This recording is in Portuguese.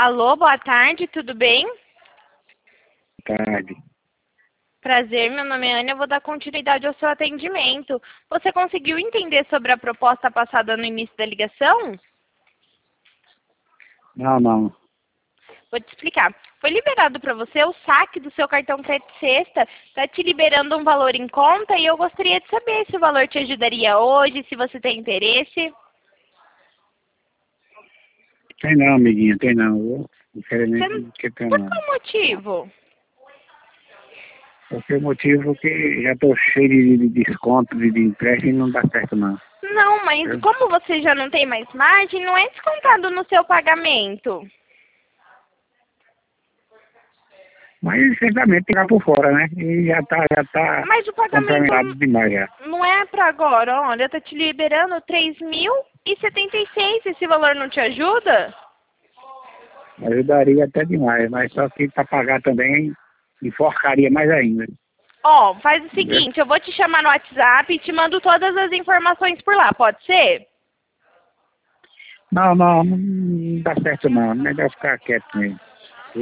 Alô, boa tarde, tudo bem? Tarde. Prazer, meu nome é Ana, eu vou dar continuidade ao seu atendimento. Você conseguiu entender sobre a proposta passada no início da ligação? Não. Vou te explicar. Foi liberado para você o saque do seu cartão crédito sexta, está te liberando um valor em conta e eu gostaria de saber se o valor te ajudaria hoje, se você tem interesse. Tem não, amiguinha, tem não. Eu, infelizmente, não tenho Por não. qual motivo? Porque o motivo é que já estou cheio de desconto, de empréstimo e não dá certo não. Não, mas Eu- como você já não tem mais margem, não é descontado no seu pagamento. Mas certamente ficar por fora, né? E já tá Mas o pagamento complementado demais já. não é para agora, olha, tá te liberando 3.076. Esse valor não te ajuda? Ajudaria até demais, mas só que para pagar também enforcaria mais ainda. Ó, faz o Entendeu? seguinte, eu vou te chamar no WhatsApp e te mando todas as informações por lá, pode ser? Não dá certo não. Melhor ficar quieto mesmo.